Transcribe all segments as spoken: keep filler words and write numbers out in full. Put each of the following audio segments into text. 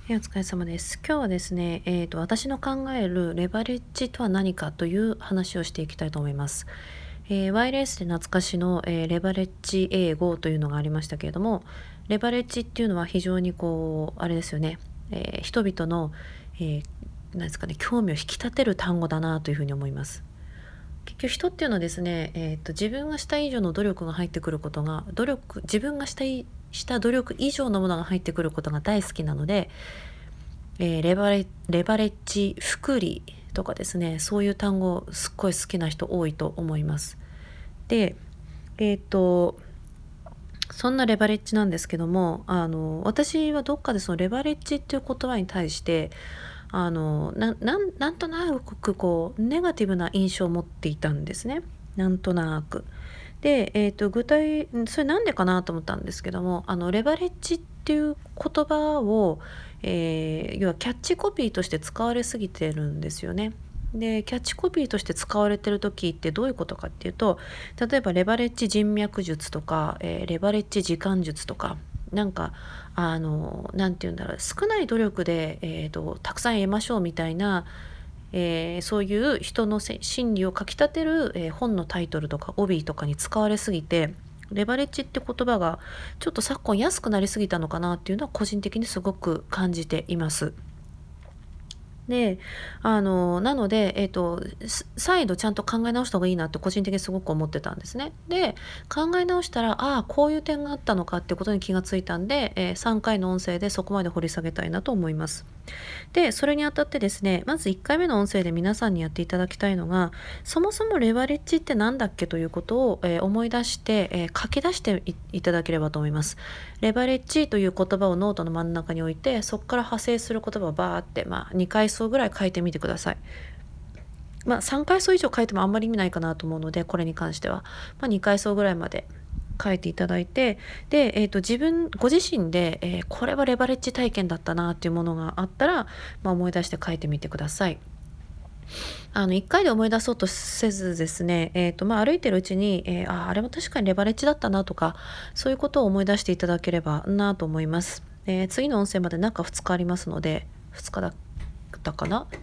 えーお疲れ様です。今日はですね、えーと、私の考えるレバレッジとは何かという話をしていきたいと思います。えー、ワイレースで懐かしの、えーレバレッジ英語というのがありましたけれども、レバレッジっていうのは非常にこう、あれですよね、えー人々の、えーなんですかね、興味を引き立てる単語だなというふうに思います。結局人っていうのはですね、えーと、自分がした以上の努力が入ってくることが、努力、自分がしたい、した努力以上のものが入ってくることが大好きなので、えーレバレ、レバレッジ、複利とかですね、そういう単語すっごい好きな人多いと思います。で、えっと、そんなレバレッジなんですけども、あの、私はどっかでそのレバレッジっていう言葉に対して、あの、な、なん、なんとなくこう、ネガティブな印象を持っていたんですね。なんとなく。で、えっと、具体、それなんでかなと思ったんですけども、あの、レバレッジっていう言葉を、えー要はキャッチコピーとして使われすぎてるんですよね。で、キャッチコピーとして使われてる時ってどういうことかっていうと、例えばレバレッジ人脈術とか、えーレバレッジ時間術とか、なんか、あの、なんて言うんだろう、少ない努力で、えーと、たくさん得ましょうみたいな、えーそういう人のせ心理をかきたてる、えー本のタイトルとか帯とかに使われすぎて、レバレッジって言葉がちょっと昨今安くなりすぎたのかなっていうのは個人的にすごく感じています。で、あの、なので、えっと、す再度ちゃんと考え直した方がいいなって個人的にすごく思ってたんですね。で、考え直したら、ああ、こういう点があったのかってことに気がついたんで、えーさんかいの音声でそこまで掘り下げたいなと思います。で、それにあたってですね、まずいっかいめの音声で皆さんにやっていただきたいのが、そもそもレバレッジって何だっけということを、えー思い出して、えー書き出していいただければと思います。レバレッジという言葉をノートの真ん中に置いて、そこから派生する言葉をバーって、まあ、にかい層ぐらい書いてみてください。まあ、さんかい層以上書いてもあんまり意味ないかなと思うので、これに関しては、まあ、にかい層ぐらいまで書いていただいて、で、えーと、自分ご自身で、えーこれはレバレッジ体験だったなっていうものがあったら、まあ、思い出して書いてみてください。あのいっかいで思い出そうとせずですね、えーとまあ、歩いてるうちに、えーああれも確かにレバレッジだったなとか、そういうことを思い出していただければなと思います。えー次の音声まで中ふつかありますので、ふつかだったかな。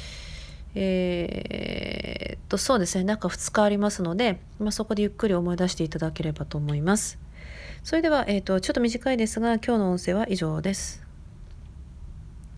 えーっとそうですね、中ふつかありますので、まあ、そこでゆっくり思い出していただければと思います。それでは、えーとちょっと短いですが、今日の音声は以上です。